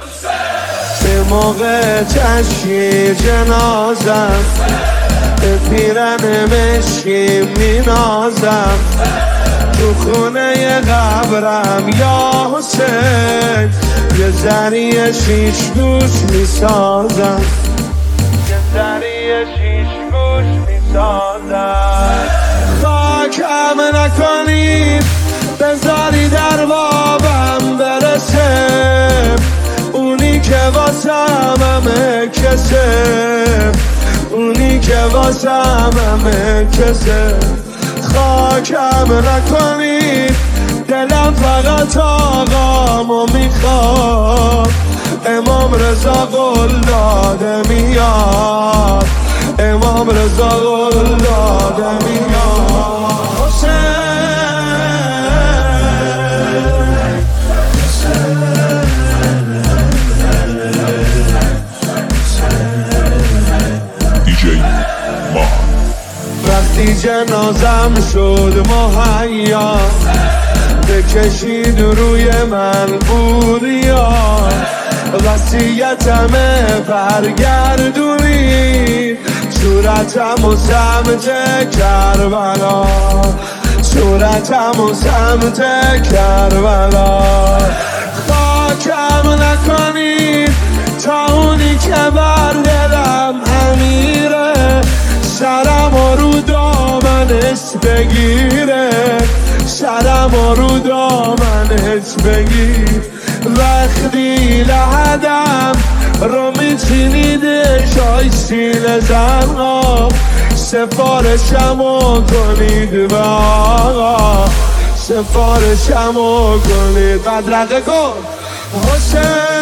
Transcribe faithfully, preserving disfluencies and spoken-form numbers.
به موقع جشن جنازم به پیرن مشکی مینازم، تو خونه قبرم یا حسین یه ذری شیش گوش میسازم، یه ذری شیش گوش میسازم. خاکم نکنید بذاری در بابم برسه، اونی که واسم همه کسه، اونی که واسم همه کسه. خاکم نکنید دلم فقط آقامو میخواد، امام رضا قول داده میاد، امام رضا قول داده میاد. حسین وقتی جنازم شد مهیا، بکشید روی من بوریا، وصیتمه برگردونید صورتم و سمت کربلا، صورتم و سمت کربلا. خاکم نکنید تا اونی که بر دلم امیره، سرم رو دامنش بگیره، سرم رو دامنش بگیر. وقتی لحدم رو میچینید شای سیل زنها، سفارشمو کنید به آقا، سفارشمو کنید. بدرقه کن حسین